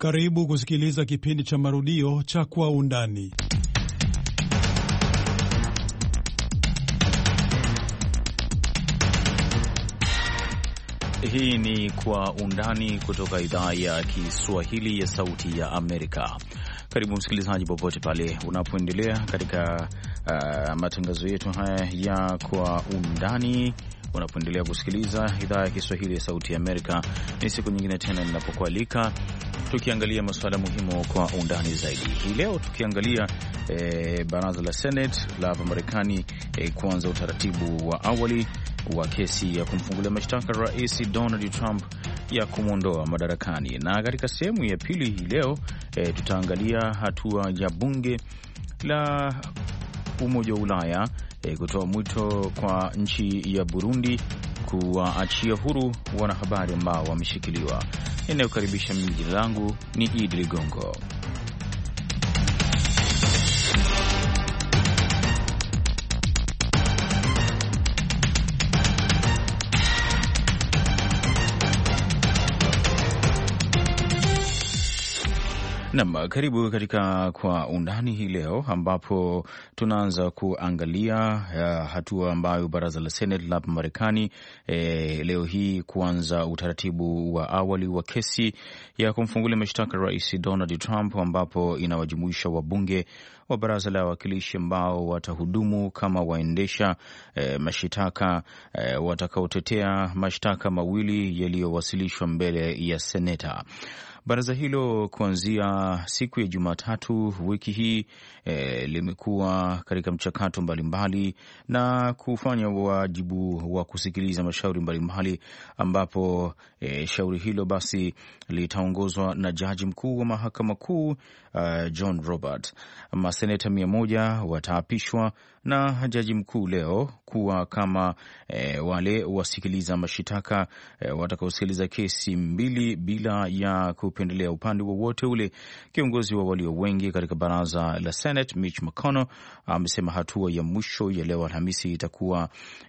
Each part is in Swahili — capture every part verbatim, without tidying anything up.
Karibu kusikiliza kipindi cha marudio cha Kwa Undani. Hii ni Kwa Undani kutoka idhaa ya Kiswahili ya Sauti ya Amerika. Karibu msikilizaji, popote pale unapoendelea katika uh, matangazo yetu haya ya Kwa Undani, unapoendelea kusikiliza idhaa ya Kiswahili ya Sauti ya Amerika. Ni siku nyingine tena ninapokualika tukiangalia masuala muhimu kwa undani zaidi. Hii leo tukiangalia e, baraza la Senate la hapa Marekani e, kuanza utaratibu wa awali wa kesi ya kumfungulia mashtaka Rais Donald Trump ya kumwondoa madarakani. Na katika sehemu ya pili hii leo e, tutaangalia hatua ya bunge la Umoja wa Ulaya e, kutoa mwito kwa nchi ya Burundi kuwaachia huru wanahabari ambao wameshikiliwa. Inayokaribisha mimi, jina langu ni Idi Ligongo. Naam, karibu katika Kwa Undani hii leo, ambapo tunaanza kuangalia uh, hatua ambayo baraza la Senate la Marekani eh, leo hii kuanza utaratibu wa awali wa kesi ya kumfungulia mashtaka Rais Donald Trump, ambapo inawajumuisha wabunge wa baraza la wawakilishi ambao watahudumu kama waendesha eh, mashitaka eh, watakaotetea mashtaka mawili yaliyowasilishwa mbele ya seneta. Baraza hilo kuanzia siku ya Jumatatu wiki hii e, limekuwa katika mchakato mbalimbali na kufanya wajibu wa kusikiliza mashauri mbalimbali, ambapo e, shauri hilo basi litaongozwa na jaji mkuu wa mahakama kuu uh, John Roberts. Maseneta mia moja wataapishwa na jaji mkuu leo kuwa kama e, wale wasikiliza mashitaka e, watakaosikiliza kesi mbili bila ya kupendelea upande wowote ule. Kiongozi wa walio wengi katika baraza la Senate Mitch McConnell amesema hatua ya mwisho ya leo Alhamisi itakuwa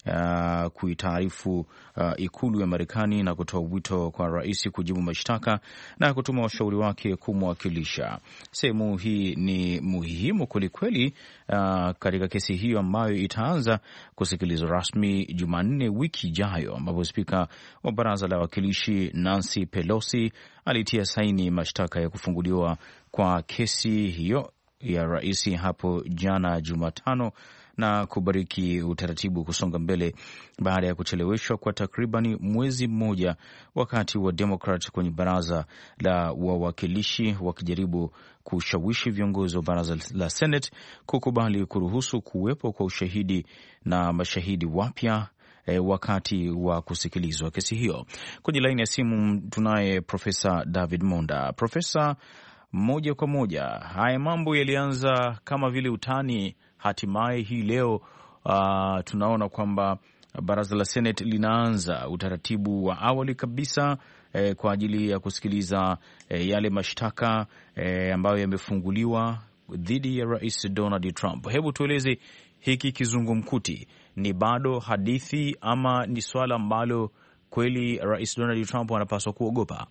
uh, kuitaarifu uh, ikulu ya Marekani na kutoa wito kwa rais kujibu mashtaka na kutuma washauri wake kumwakilisha. Sehemu hii ni muhimu kwelikweli uh, katika kesi hiyo ambayo itaanza kusikilizwa rasmi Jumanne wiki ijayo, ambapo spika wa baraza la wawakilishi Nancy Pelosi alitia saini mashtaka ya kufunguliwa kwa kesi hiyo ya rais hapo jana Jumatano na kubariki utaratibu kusonga mbele baada ya kucheleweshwa kwa takribani mwezi mmoja, wakati wa Democrat kwenye baraza la wawakilishi wakijaribu kushawishi viongozi wa baraza la Senate kukubali kuruhusu kuwepo kwa ushahidi na mashahidi wapya E, wakati wa kusikilizwa kesi hiyo. Kwenye laini ya simu tunaye Profesa David Monda. Profesa, moja kwa moja, haya mambo yalianza kama vile utani, hatimaye hii leo uh, tunaona kwamba baraza la Senate linaanza utaratibu wa awali kabisa eh, kwa ajili ya kusikiliza eh, yale mashtaka eh, ambayo yamefunguliwa dhidi ya Rais Donald Trump. Hebu tueleze, hiki kizungumkuti ni bado hadithi ama ni swala ambalo kweli Rais Donald Trump anapaswa kuogopa?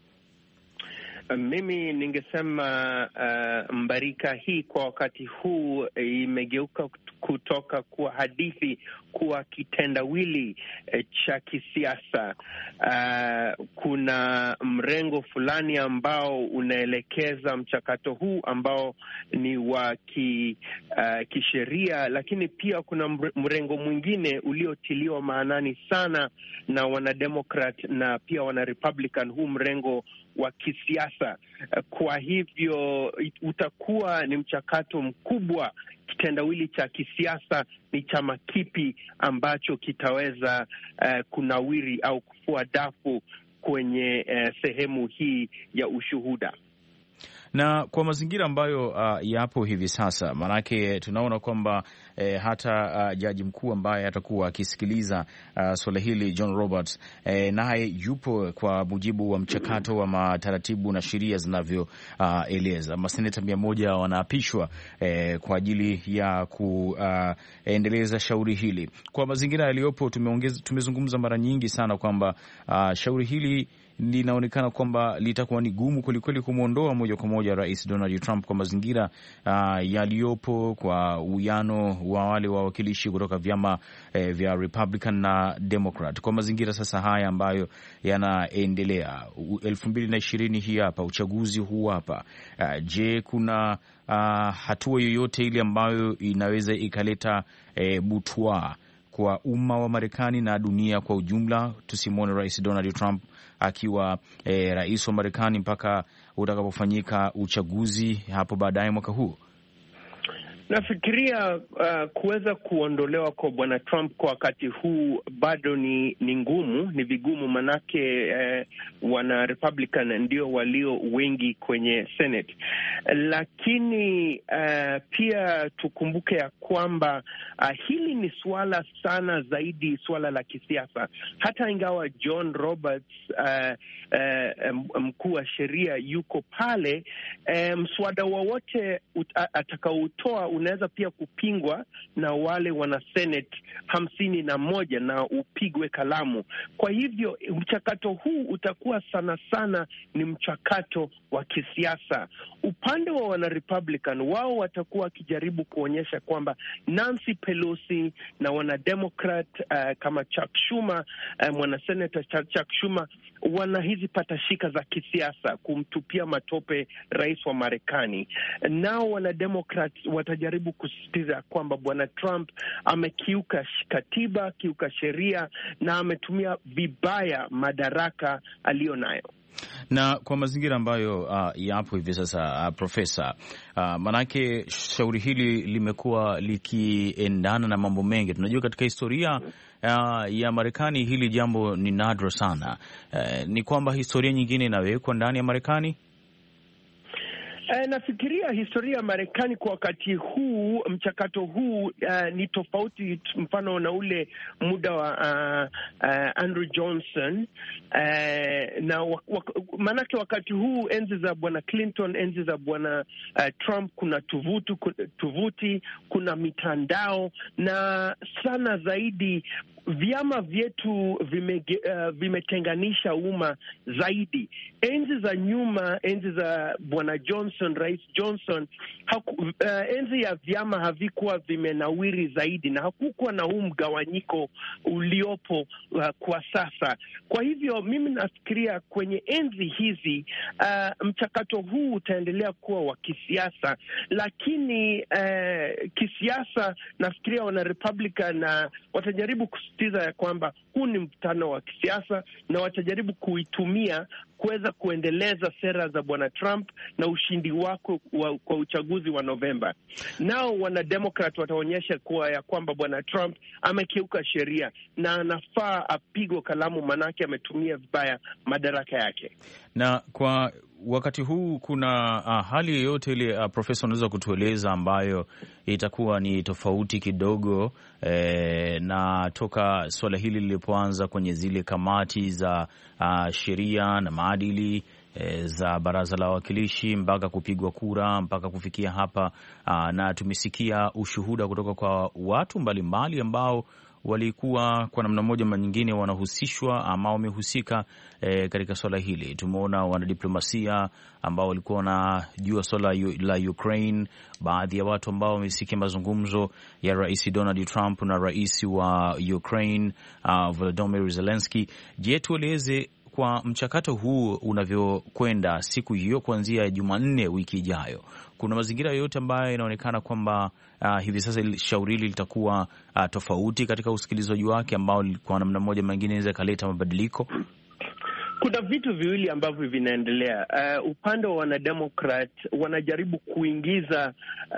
Mimi ningesema uh, mbarika hii kwa wakati huu imegeuka kutoka kuwa hadithi kuwa kitendawili eh, cha kisiasa. Uh, kuna mrengo fulani ambao unaelekeza mchakato huu ambao ni wa ki, uh, kisheria, lakini pia kuna mrengo mwingine uliotiliwa maanani sana na wanademokrat na pia wanarepublican, huu mrengo wa kisiasa. Kwa hivyo utakuwa ni mchakato mkubwa, kitendawili cha kisiasa. Ni chama kipi ambacho kitaweza uh, kunawiri au kufua dafu kwenye uh, sehemu hii ya ushuhuda? Na kwa mazingira ambayo uh, yapo hivi sasa, maanake tunaona kwamba eh, hata uh, jaji mkuu ambaye atakuwa akisikiliza uh, suala hili John Roberts eh, naye yupo kwa mujibu wa mchakato wa mataratibu na sheria zinavyoeleza. Uh, maseneta mia moja wanaapishwa eh, kwa ajili ya kuendeleza uh, shauri hili. Kwa mazingira yaliyopo, tumezungumza mara nyingi sana kwamba uh, shauri hili linaonekana kwamba litakuwa ni gumu kwelikweli kumwondoa moja kwa moja Rais Donald Trump kwa mazingira uh, yaliyopo, kwa uwiano wa wale wawakilishi kutoka vyama eh, vya Republican na Democrat, kwa mazingira sasa haya ambayo yanaendelea elfu mbili na ishirini hii hapa, uchaguzi huu hapa. Uh, je, kuna uh, hatua yoyote ile ambayo inaweza ikaleta eh, butwa kwa umma wa Marekani na dunia kwa ujumla, tusimwone Rais Donald Trump akiwa eh, rais wa Marekani mpaka utakapofanyika uchaguzi hapo baadaye mwaka huu? Nafikiria uh, kuweza kuondolewa kwa bwana Trump kwa wakati huu bado ni ni ngumu, ni vigumu, manake uh, wana Republican ndio walio wengi kwenye Senate. Lakini uh, pia tukumbuke ya kwamba uh, hili ni suala sana zaidi suala la kisiasa. Hata ingawa John Roberts uh, uh, mkuu wa sheria yuko pale, uh, mswada wowote atakaoutoa unaweza pia kupingwa na wale wana Senate hamsini na moja na upigwe kalamu. Kwa hivyo mchakato huu utakuwa sana sana ni mchakato wa kisiasa. Upande wa wana Republican, wao watakuwa wakijaribu kuonyesha kwamba Nancy Pelosi na wana Democrat uh, kama Chuck Schumer, uh, mwana Senator Chuck Schumer, wana hizi patashika za kisiasa kumtupia matope rais wa Marekani. Nao wana Democrat watajaribu kusisitiza kwamba bwana Trump amekiuka katiba, kiuka sheria na ametumia vibaya madaraka aliyo nayo. Na kwa mazingira ambayo uh, yapo hivi sasa uh, Profesa, uh, manake shauri hili limekuwa likiendana na mambo mengi. Tunajua katika historia uh, ya Marekani hili jambo ni nadra sana. Uh, ni kwamba historia nyingine inawekwa ndani ya Marekani. Uh, nafikiria historia ya Marekani kwa wakati huu, mchakato huu uh, ni tofauti mfano na ule muda wa uh, uh, Andrew Johnson uh, na wak manake wakati huu enzi za bwana Clinton, enzi za bwana uh, Trump, kuna tuvutu, tuvuti, kuna mitandao na sana zaidi vyama vyetu vime, uh, vimetenganisha umma zaidi. Enzi za nyuma, enzi za bwana Johnson, Rais Johnson, haku, uh, enzi ya vyama havikuwa vimenawiri zaidi na hakukuwa na huu mgawanyiko uliopo uh, kwa sasa. Kwa hivyo mimi nafikiria kwenye enzi hizi uh, mchakato huu utaendelea kuwa wa kisiasa, lakini uh, kisiasa nafikiria wana Republican na uh, watajaribu kusisitiza ya kwamba huu ni mkutano wa kisiasa na watajaribu kuitumia kuweza kuendeleza sera za bwana Trump na ushindi wako wa, kwa uchaguzi wa Novemba. Nao wana Democrat wataonyesha kuwa ya kwamba bwana Trump amekiuka sheria na anafaa apigwe kalamu, manake ametumia vibaya madaraka yake. Na kwa wakati huu kuna uh, hali yoyote ile uh, Profesa, unaweza kutueleza ambayo itakuwa ni tofauti kidogo eh, na toka suala hili lilipoanza kwenye zile kamati za uh, sheria na maadili eh, za Baraza la Wawakilishi mpaka kupigwa kura mpaka kufikia hapa uh, na tumesikia ushuhuda kutoka kwa watu mbalimbali ambao walikuwa kwa namna moja ama nyingine wanahusishwa ama wamehusika e, katika swala hili. Tumeona wanadiplomasia ambao walikuwa wanajua swala la Ukraine, baadhi ya watu ambao wamesikia mazungumzo ya Rais Donald Trump na rais wa Ukraine uh, Volodymyr Zelensky. Je, tueleze kwa mchakato huu unavyokwenda siku hiyo kuanzia Jumanne wiki ijayo, kuna mazingira yoyote ambayo inaonekana kwamba uh, hivi sasa shauri hili litakuwa uh, tofauti katika usikilizaji wake ambao kwa namna moja mwingine inaweza kaleta mabadiliko? Kuna vitu viwili ambavyo vinaendelea. Uh, upande wa wanademokrat wanajaribu kuingiza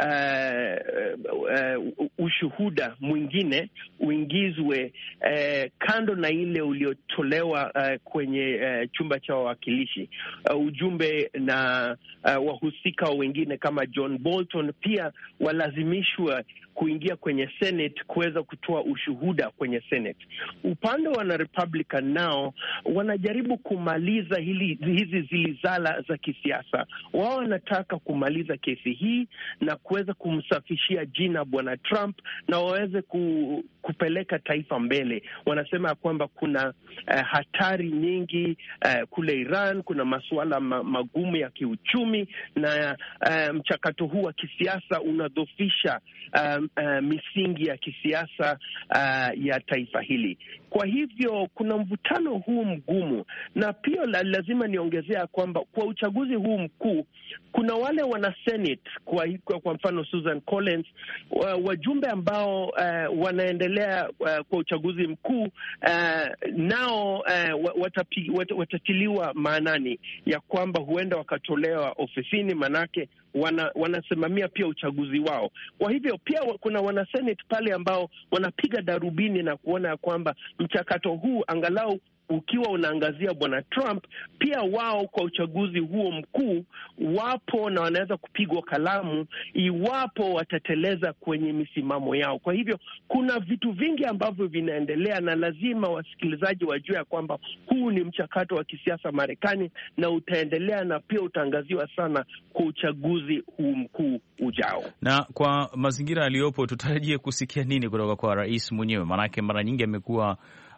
uh, uh, ushuhuda mwingine uingizwe uh, kando na ile uliotolewa uh, kwenye uh, chumba cha wawakilishi. Uh, ujumbe na uh, wahusika wengine kama John Bolton pia walazimishwa kuingia kwenye Senate kuweza kutoa ushuhuda kwenye Senate. Upande wa wana Republican nao wanajaribu kumaliza hili, hizi zilizala za kisiasa. Wao wanataka kumaliza kesi hii na kuweza kumsafishia jina bwana Trump na waweze ku, kupeleka taifa mbele. Wanasema kwamba kuna uh, hatari nyingi uh, kule Iran, kuna masuala ma, magumu ya kiuchumi na uh, mchakato huu wa kisiasa unadhofisha uh, uh, misingi ya kisiasa uh, ya taifa hili. Kwa hivyo kuna mvutano huu mgumu, na pia la, lazima niongezea kwamba kwa uchaguzi huu mkuu kuna wale wana Senate kwa, kwa, kwa mfano Susan Collins, wajumbe ambao uh, wanaendelea uh, kwa uchaguzi mkuu uh, nao uh, watapi, wat, watatiliwa maanani ya kwamba huenda wakatolewa ofisini, manake wana, wanasimamia pia uchaguzi wao. Kwa hivyo pia kuna wana Senate pale ambao wanapiga darubini na kuona ya kwamba mchakato huu angalau ukiwa unaangazia bwana Trump, pia wao kwa uchaguzi huo mkuu wapo na wanaweza kupigwa kalamu iwapo watateleza kwenye misimamo yao. Kwa hivyo kuna vitu vingi ambavyo vinaendelea, na lazima wasikilizaji wajue ya kwamba huu ni mchakato wa kisiasa Marekani na utaendelea, na pia utaangaziwa sana kwa uchaguzi huu mkuu ujao. Na kwa mazingira yaliyopo, tutarajie kusikia nini kutoka kwa rais mwenyewe? Maanake mara nyingi amekuwa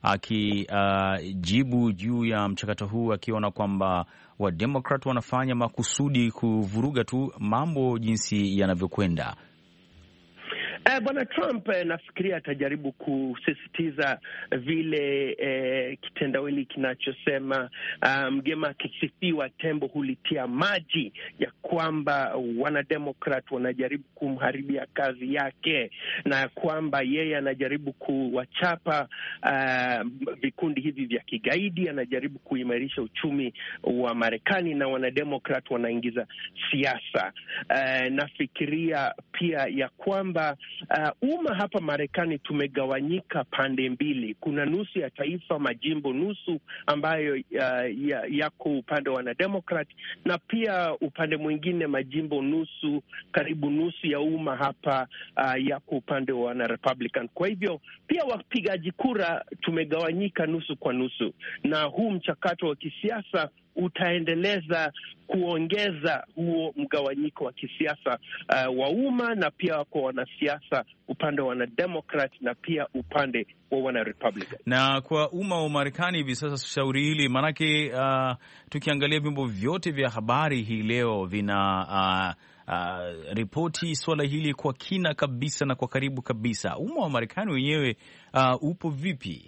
akijibu uh, juu ya mchakato huu akiona kwamba Wademokrat wanafanya makusudi kuvuruga tu mambo jinsi yanavyokwenda. Eh, bwana Trump eh, nafikiria atajaribu kusisitiza vile eh, kitendawili kinachosema uh, mgema akisifiwa tembo hulitia maji, ya kwamba wanademokrat wanajaribu kumharibia kazi yake na kwamba yeye anajaribu kuwachapa uh, vikundi hivi vya kigaidi, anajaribu kuimarisha uchumi wa Marekani na wanademokrat wanaingiza siasa. Uh, nafikiria pia ya kwamba Uh, umma hapa Marekani tumegawanyika pande mbili. Kuna nusu ya taifa, majimbo nusu ambayo uh, ya, yako upande wa wanademokrat, na pia upande mwingine majimbo nusu, karibu nusu ya umma hapa uh, yako upande wa wanarepublican. Kwa hivyo pia wapigaji kura tumegawanyika nusu kwa nusu, na huu mchakato wa kisiasa utaendeleza kuongeza huo mgawanyiko wa kisiasa uh, wa umma, na pia kwa wanasiasa upande wa wanademokrat na pia upande wa wanarepublican. Na kwa umma wa Marekani hivi sasa shauri hili, maanake uh, tukiangalia vyombo vyote vya habari hii leo vina uh, uh, ripoti swala hili kwa kina kabisa na kwa karibu kabisa. Umma wa Marekani wenyewe uh, upo vipi?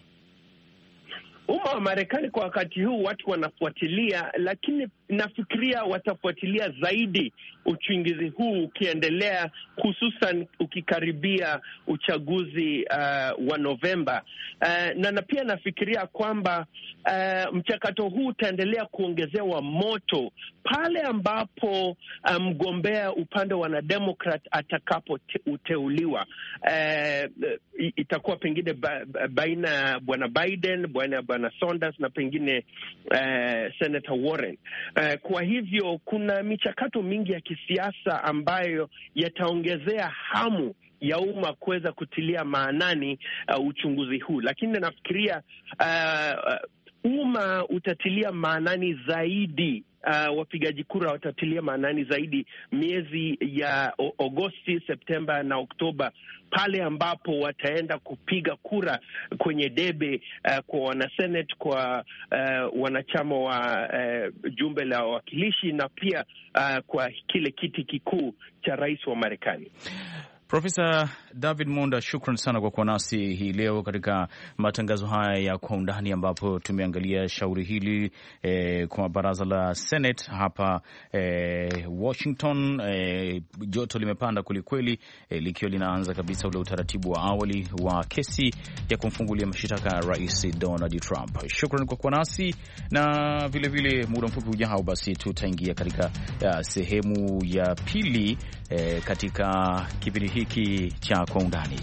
Umma wa Marekani kwa wakati huu watu wanafuatilia, lakini nafikiria watafuatilia zaidi uchunguzi huu ukiendelea, hususan ukikaribia uchaguzi uh, wa Novemba. Uh, na, na pia nafikiria kwamba uh, mchakato huu utaendelea kuongezewa moto pale ambapo mgombea um, upande wa wanademokrat atakapo te, uteuliwa. Uh, itakuwa pengine ba, baina ya bwana Biden, bwana bwana Sanders na pengine uh, Senator Warren. Uh, kwa hivyo kuna michakato mingi ya kisiasa ambayo yataongezea hamu ya umma kuweza kutilia maanani uh, uchunguzi huu, lakini nafikiria uh, umma utatilia maanani zaidi. Uh, wapigaji kura watatilia maanani zaidi miezi ya Agosti, Septemba na Oktoba, pale ambapo wataenda kupiga kura kwenye debe uh, kwa wanasenate, kwa uh, wanachama wa uh, jumbe la wawakilishi na pia uh, kwa kile kiti kikuu cha rais wa Marekani. Profesa David Monda, shukran sana kwa kuwa nasi hii leo katika matangazo haya ya Kwa Undani, ambapo tumeangalia shauri hili eh, kwa baraza la Senate hapa eh, Washington. Eh, joto limepanda kwelikweli, eh, likiwa linaanza kabisa ule utaratibu wa awali wa kesi ya kumfungulia mashitaka Rais Donald Trump. Shukran kwa kuwa nasi, na vilevile muda mfupi ujao basi tutaingia katika ya sehemu ya pili eh, katika kipindi hiki cha Kwa Undani.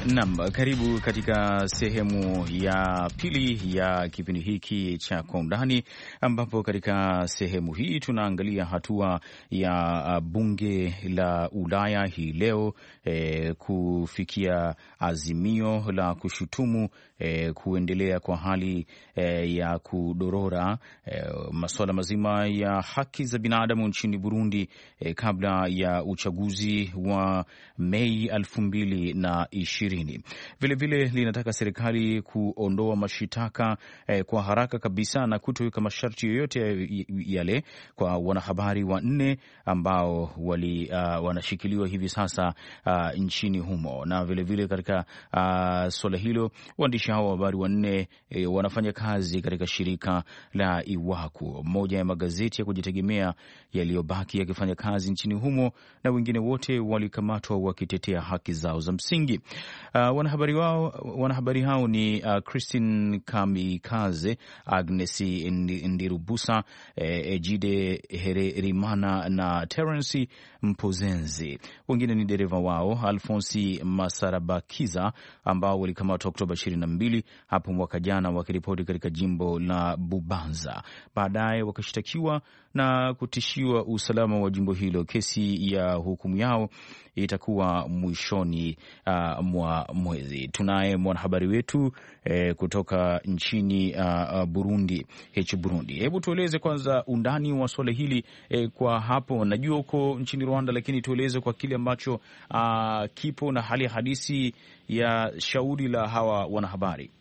Naam, karibu katika sehemu ya pili ya kipindi hiki cha Kwa Undani, ambapo katika sehemu hii tunaangalia hatua ya bunge la Ulaya hii leo eh, kufikia azimio la kushutumu eh, kuendelea kwa hali eh, ya kudorora eh, masuala mazima ya haki za binadamu nchini Burundi eh, kabla ya uchaguzi wa Mei elfu mbili na ishirini. Vilevile linataka serikali kuondoa mashitaka eh, kwa haraka kabisa na kutoweka masharti yoyote yale kwa wanahabari wanne ambao wali uh, wanashikiliwa hivi sasa uh, nchini humo. Na vilevile katika uh, suala hilo, waandishi hao wa habari wanne eh, wanafanya kazi katika shirika la Iwaku, moja ya magazeti ya kujitegemea yaliyobaki yakifanya kazi nchini humo, na wengine wote walikamatwa wakitetea haki zao za msingi. Uh, wanahabari wao wanahabari hao ni uh, Christine Kamikaze, Agnes Ndirubusa, eh, Ejide Hererimana na Terence Mpozenzi. Wengine ni dereva wao Alfonsi Masarabakiza ambao walikamatwa Oktoba ishirini na mbili hapo mwaka jana wakiripoti katika jimbo la Bubanza. Baadaye wakashtakiwa na kutishiwa usalama wa jimbo hilo. Kesi ya hukumu yao itakuwa mwishoni uh, mwa mwezi. Tunaye mwanahabari wetu eh, kutoka nchini uh, Burundi, H Burundi. Hebu tueleze kwanza undani wa swala hili eh, kwa hapo. Najua uko nchini Rwanda, lakini tueleze kwa kile ambacho uh, kipo na hali hadisi ya shauri la hawa wanahabari.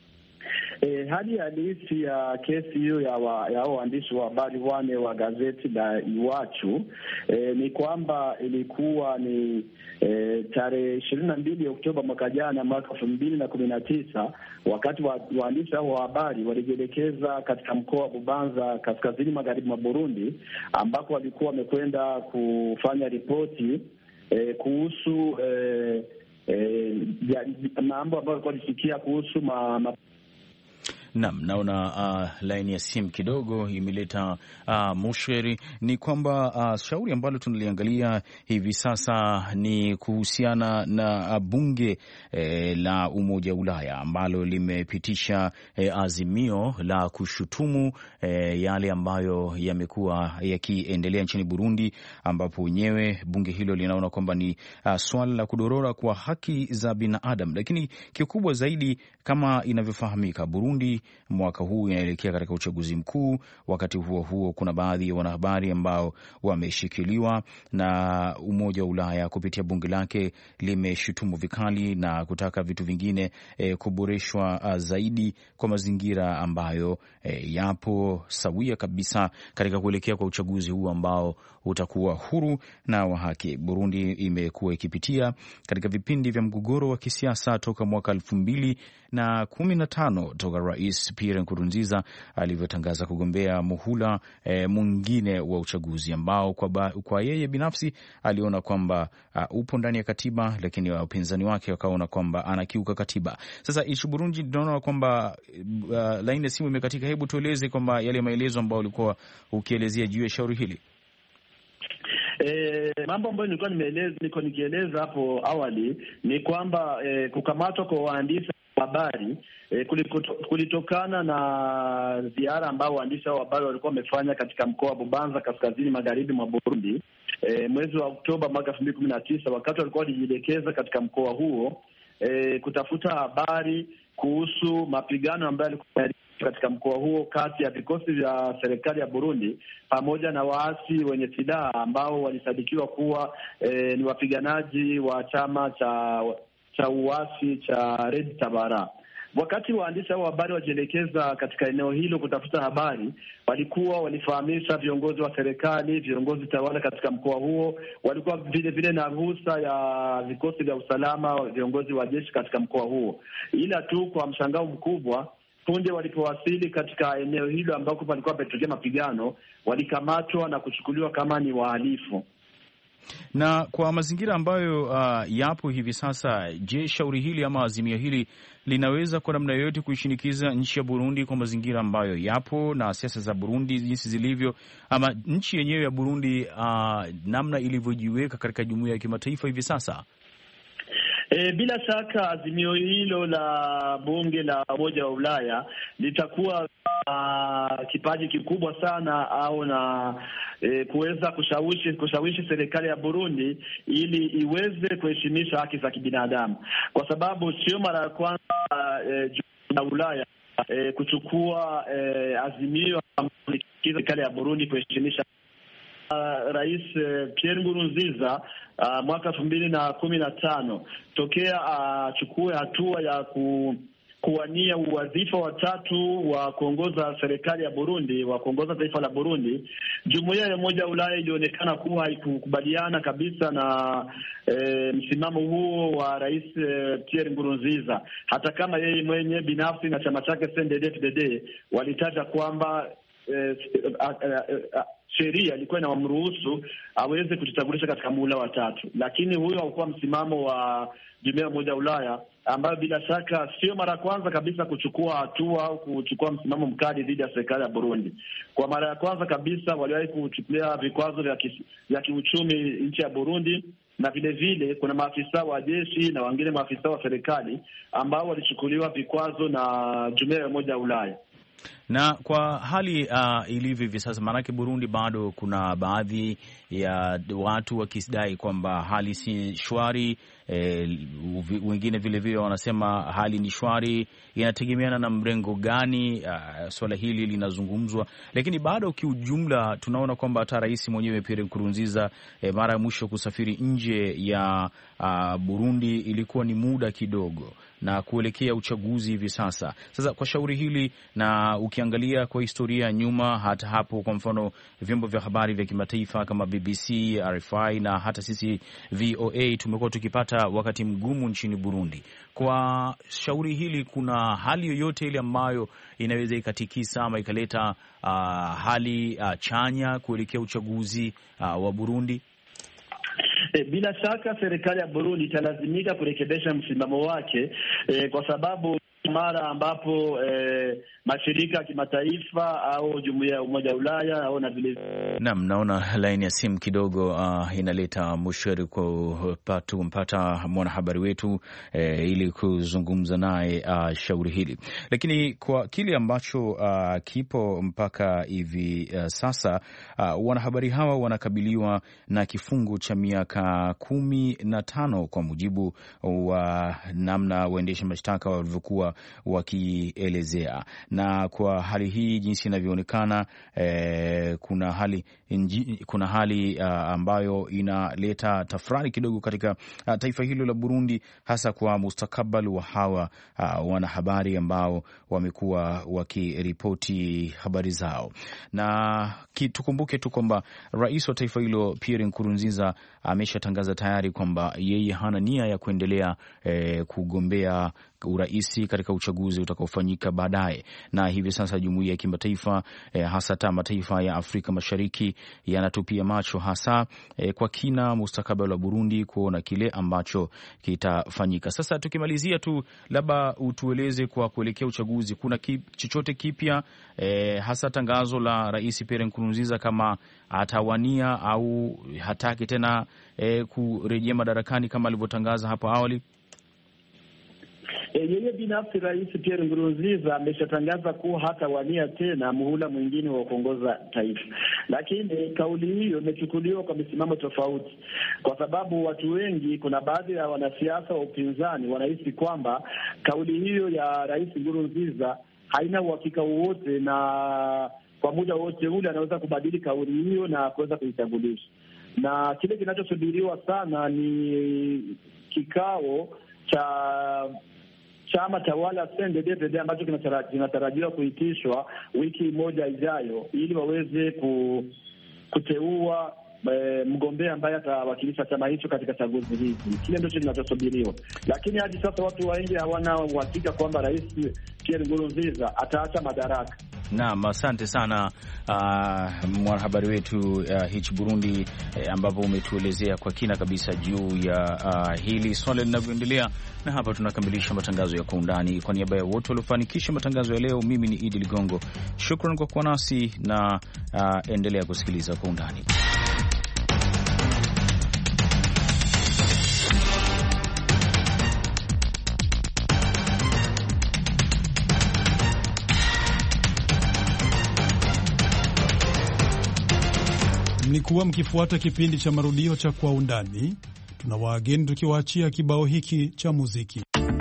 E, hali halisi ya kesi hiyo ya hao waandishi wa habari wane wa gazeti la Iwachu e, ni kwamba ilikuwa ni e, tarehe ishirini na mbili Oktoba mwaka jana, mwaka elfu mbili na kumi na tisa, wakati waandishi hao wa habari walijielekeza katika mkoa wa Bubanza kaskazini magharibi mwa Burundi, ambako walikuwa wamekwenda kufanya ripoti e, kuhusu e, e, mambo ambayo walikuwa walisikia kuhusu ma, ma Naam, naona uh, laini ya simu kidogo imeleta uh, musheri. Ni kwamba uh, shauri ambalo tunaliangalia hivi sasa ni kuhusiana na uh, bunge eh, la Umoja wa Ulaya ambalo limepitisha eh, azimio la kushutumu eh, yale ambayo yamekuwa yakiendelea nchini Burundi, ambapo wenyewe bunge hilo linaona kwamba ni uh, swala la kudorora kwa haki za binadamu. Lakini kikubwa zaidi, kama inavyofahamika, Burundi mwaka huu inaelekea katika uchaguzi mkuu. Wakati huo huo, kuna baadhi ya wanahabari ambao wameshikiliwa, na Umoja wa Ulaya kupitia bunge lake limeshutumu vikali na kutaka vitu vingine e, kuboreshwa a, zaidi kwa mazingira ambayo e, yapo sawia kabisa katika kuelekea kwa uchaguzi huu ambao utakuwa huru na wa haki. Burundi imekuwa ikipitia katika vipindi vya mgogoro wa kisiasa toka mwaka elfu mbili na kumi na tano toka Rais Pierre Nkurunziza alivyotangaza kugombea muhula e, mwingine wa uchaguzi ambao kwa, ba, kwa yeye binafsi aliona kwamba uh, upo ndani ya katiba, lakini wapinzani wake wakaona kwamba anakiuka katiba. Sasa ichi Burundi tunaona kwamba uh, laini ya simu imekatika. Hebu tueleze kwamba yale maelezo ambayo ulikuwa ukielezea juu ya shauri hili. E, mambo ambayo nilikuwa nimeeleza niko nikieleza hapo awali ni kwamba e, kukamatwa kwa waandishi habari e, kulitokana na ziara ambao waandishi wa habari walikuwa wamefanya katika mkoa wa Bubanza kaskazini magharibi mwa Burundi e, mwezi wa Oktoba mwaka elfu mbili kumi na tisa, wakati walikuwa walijielekeza katika mkoa huo e, kutafuta habari kuhusu mapigano ambayo yalikuwa katika mkoa huo kati ya vikosi vya serikali ya Burundi pamoja na waasi wenye silaha ambao walisadikiwa kuwa e, ni wapiganaji wa chama cha cha uasi cha Red Tabara. Wakati waandishi wa habari wajielekeza katika eneo hilo kutafuta habari, walikuwa walifahamisha viongozi wa serikali, viongozi tawala katika mkoa huo, walikuwa vile vile na ruhusa ya vikosi vya usalama, viongozi wa jeshi katika mkoa huo. Ila tu kwa mshangao mkubwa, punde walipowasili katika eneo hilo ambako palikuwa pametokea mapigano, walikamatwa na kuchukuliwa kama ni wahalifu. Na kwa mazingira ambayo uh, yapo hivi sasa, je, shauri hili ama azimio hili linaweza kwa namna yoyote kuishinikiza nchi ya Burundi kwa mazingira ambayo yapo na siasa za Burundi jinsi zilivyo, ama nchi yenyewe ya Burundi uh, namna ilivyojiweka katika jumuiya ya kimataifa hivi sasa? E, bila shaka azimio hilo la bunge la Umoja wa Ulaya litakuwa uh, kipaji kikubwa sana au na e, kuweza kushawishi kushawishi serikali ya Burundi ili iweze kuheshimisha haki za kibinadamu, kwa sababu sio mara ya kwanza e, la Ulaya e, kuchukua e, azimio la serikali ya Burundi kuheshimisha Uh, Rais uh, Pierre Nkurunziza uh, mwaka elfu mbili na kumi na tano tokea achukue uh, hatua ya ku, kuwania uwadhifa wa tatu wa kuongoza serikali ya Burundi, wa kuongoza taifa la Burundi. Jumuiya ya Umoja wa Ulaya ilionekana kuwa haikukubaliana kabisa na e, msimamo huo wa Rais e, Pierre Nkurunziza, hata kama yeye mwenye binafsi na chama chake C N D D F D D walitaja kwamba e, a, a, a, sheria ilikuwa inamruhusu aweze kujitambulisha katika muhula wa tatu, lakini huyo haukuwa msimamo wa Jumuiya ya Umoja wa Ulaya, ambayo bila shaka sio mara ya kwanza kabisa kuchukua hatua au kuchukua msimamo mkali dhidi ya serikali ya Burundi. Kwa mara ya kwanza kabisa waliwahi kuchukulia vikwazo vya ki, vya kiuchumi nchi ya Burundi, na vile vile kuna maafisa wa jeshi na wengine maafisa wa serikali ambao walichukuliwa vikwazo na Jumuiya ya Umoja wa Ulaya. Na kwa hali uh, ilivyo hivi sasa, maanake Burundi bado kuna baadhi ya watu wakidai kwamba hali si shwari. E, wengine vile vile wanasema hali ni shwari, inategemeana na mrengo gani uh, swala hili linazungumzwa, lakini bado kiujumla tunaona kwamba hata rais mwenyewe Pierre Nkurunziza e, mara ya mwisho kusafiri nje ya uh, Burundi ilikuwa ni muda kidogo na kuelekea uchaguzi hivi sasa. Sasa kwa shauri hili, na ukiangalia kwa historia nyuma, hata hapo kwa mfano vyombo vya habari vya kimataifa kama B B C, R F I na hata sisi V O A tumekuwa tukipata wakati mgumu nchini Burundi. Kwa shauri hili, kuna hali yoyote ile ambayo inaweza ikatikisa ama ikaleta uh, hali uh, chanya kuelekea uchaguzi uh, wa Burundi? E, bila shaka serikali ya Burundi italazimika kurekebisha msimamo wake e, kwa sababu mara ambapo e, mashirika ya kimataifa au Jumuiya ya Umoja wa Ulaya au na vile. Naam, naona line ya simu kidogo uh, inaleta mushari kwa tumpata mwanahabari wetu eh, ili kuzungumza naye uh, shauri hili, lakini kwa kile ambacho uh, kipo mpaka hivi uh, sasa uh, wanahabari hawa wanakabiliwa na kifungo cha miaka kumi na tano kwa mujibu wa namna waendesha mashtaka walivyokuwa wakielezea. Na kwa hali hii jinsi inavyoonekana, eh, kuna hali inji, kuna hali uh, ambayo inaleta tafrani kidogo katika uh, taifa hilo la Burundi, hasa kwa mustakabali wa hawa uh, wanahabari ambao wamekuwa wakiripoti habari zao. Na tukumbuke tu kwamba rais wa taifa hilo Pierre Nkurunziza ameshatangaza tayari kwamba yeye hana nia ya kuendelea eh, kugombea uraisi katika uchaguzi utakaofanyika baadaye. Na hivi sasa jumuiya ya kimataifa eh, hasa ta mataifa ya Afrika Mashariki yanatupia macho hasa eh, kwa kina mustakabali wa Burundi kuona kile ambacho kitafanyika. Sasa tukimalizia tu, labda utueleze kwa kuelekea uchaguzi, kuna kip, chochote kipya eh, hasa tangazo la Rais Pierre Nkurunziza kama atawania au hataki tena eh, kurejea madarakani kama alivyotangaza hapo awali? E, yeye binafsi Rais Pierre Nkurunziza ameshatangaza kuwa hatawania tena muhula mwingine wa kuongoza taifa, lakini kauli hiyo imechukuliwa kwa misimamo tofauti, kwa sababu watu wengi, kuna baadhi ya wanasiasa wa upinzani wanahisi kwamba kauli hiyo ya Rais Nkurunziza haina uhakika wowote, na kwa muda wote ule anaweza kubadili kauli hiyo na kuweza kuitambulisha. Na kile kinachosubiriwa sana ni kikao cha chama tawala C N D D F D D ambacho kinatarajiwa kuitishwa wiki moja ijayo, ili waweze ku, kuteua e, mgombea ambaye atawakilisha chama hicho katika chaguzi hizi. Kile ndicho kinachosubiriwa, lakini hadi sasa watu wengi hawana uhakika kwamba Rais Pierre Nkurunziza ataacha madaraka. Naam, asante sana uh, mwanahabari wetu uh, Hich Burundi eh, ambapo umetuelezea kwa kina kabisa juu ya uh, hili swala linavyoendelea. Na hapa tunakamilisha matangazo ya Kwa Undani. Kwa niaba ya wote waliofanikisha matangazo ya leo, mimi ni Idi Ligongo. Shukran kwa kuwa nasi na uh, endelea kusikiliza Kwa Undani. Mlikuwa mkifuata kipindi cha marudio cha Kwa Undani. Tunawaageni tukiwaachia kibao hiki cha muziki.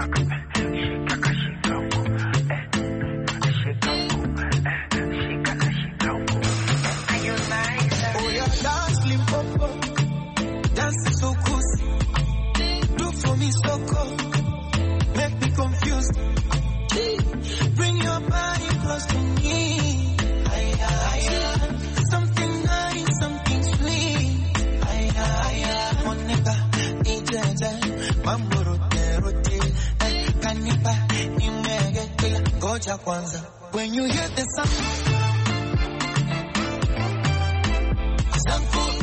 When you hear the sound, sound cool.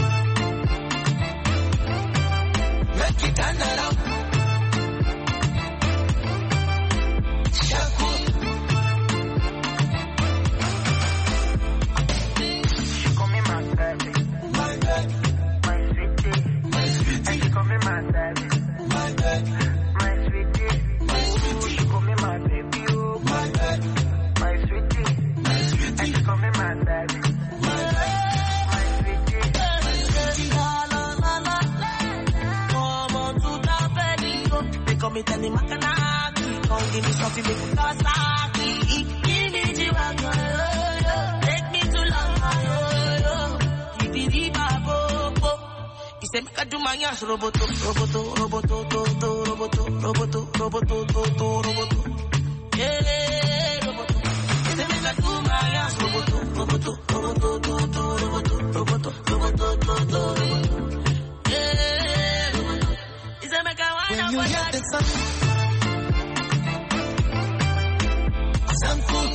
Make it turn around. Shaku. She call me my baby, my baby, my sweetie, my sweetie. And she call me my baby, my baby, my sweetie, my sweetie. She call me my baby. Me tell him I can act. Don't give me something make me cause lucky. Give me G-Wagon, take me to London. Give me the babo. He said make I do my ass roboto, roboto, roboto, roboto, roboto, roboto, roboto, roboto, roboto. Yeah, roboto. He said make I do my ass roboto, roboto, roboto, roboto, roboto, roboto, roboto, roboto. Yeah, roboto. He said make I when you hear the sound, sound cool.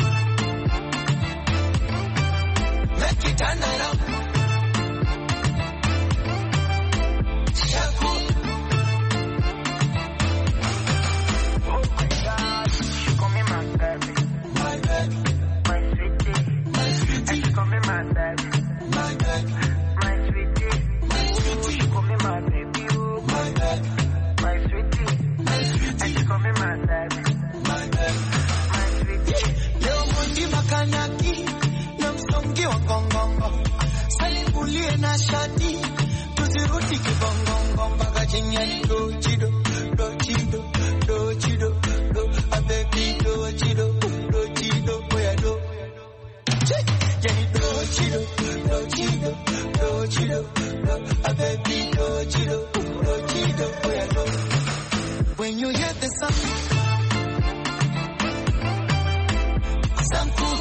Make it turn around. Shaku. Oh my God, she call me my baby, my baby, my sweetie, my sweetie. And she call me my baby, my baby, my sweetie, my sweetie. She call me my baby, oh my baby. My sweetie, my sweetie, and she call me my baby, my baby, my sweetie. Leo mundi makanaki, na msongi wa gongongo. Salibulie na shati, tuzirudi kibongongo. Mpaka chinyani do chido, do chido, do chido, do. A baby do chido, do chido, boya do. Jenny do chido, do chido, do chido, do. A baby do chido, do chido, boya do. When you hear the sound, sound cool.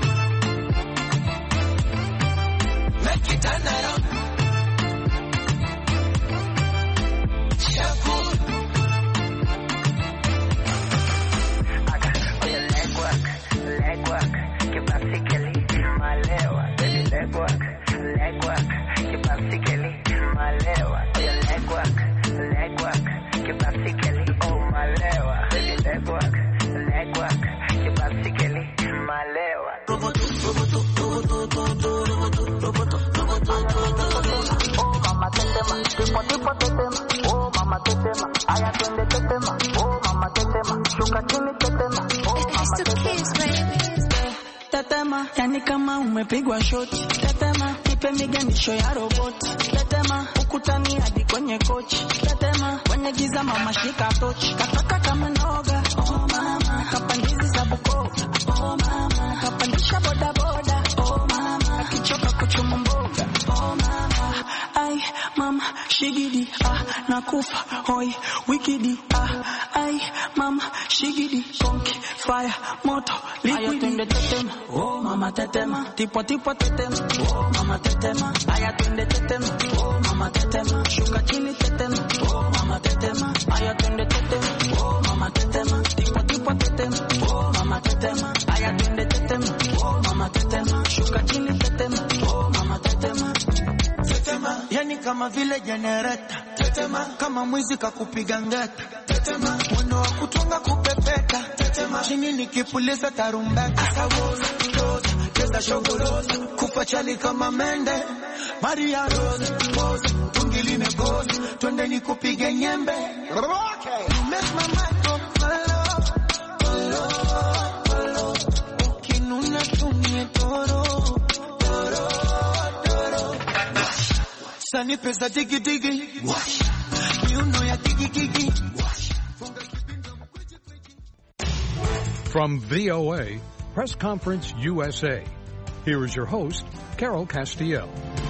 Make it turn around. Shaku. I got all your leg work, leg work. Keep up sickly, my lewa. Baby leg work, leg work. Keep up sickly, my lewa. All your leg work, leg work. Keep up sickly. Malewa, baby leg work, leg work, keep up sickly, malewa. Roboto, roboto, roboto, roboto, roboto, roboto, roboto, roboto. Oh mama tetema, tipo tipo tetema. Oh mama tetema, aya twende tetema. Oh mama tetema, shuka chini tetema. Oh mama tetema. Tetema, yani kama umepigwa shoti. Tetema, nipe miganisho ya roboti. Tetema, ukutani hadi kwenye kochi. Tetema, kwenye giza mama shika tochi. Kataka kama noga, oh mama. Kapandizi za Bukoba, oh mama. Kapandisha boda boda, oh mama. Akichoka kuchuma mboga, oh mama. Ai, mama, shigidi, ah, nakufa, hoi, wikidi, ah. Ai, mama, shigidi, konki, fire, moto, liquidi. Tetema, oh mama tetema, tipo tipo tetema, oh mama tetema. Aya twende tetema, oh mama tetema. Shuka chini tetema, oh mama tetema. Aya twende tetema, oh mama tetema. Tipo tipo tetema, oh mama tetema. Aya twende tetema, oh mama tetema. Shuka chini tetema, oh mama tetema. Tetema, yani kama vile generator. Tetema, kama mwizi kakupiga ngeta. Tetema, mwendo wa kutunga kupepeta. Tetema, chini nikipuliza tarumbeta. Asawoza, roza, kesa shogoroza. Kufa chali kama mende. Maria Rose, pose, tungili negozi. Twende nikupige nyembe. Okay. You make my mind go follow, follow, follow. Ukinuna tumie toro, toro, toro. Sani pesa digi digi. You know ya digi digi. From V O A, Press Conference U S A, here is your host, Carol Castiel.